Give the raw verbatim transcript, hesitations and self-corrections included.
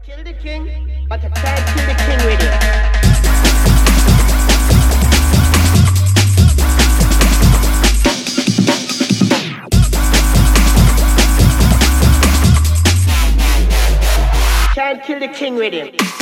Kill the king, but I can't kill the king with it. Can't kill the king with him.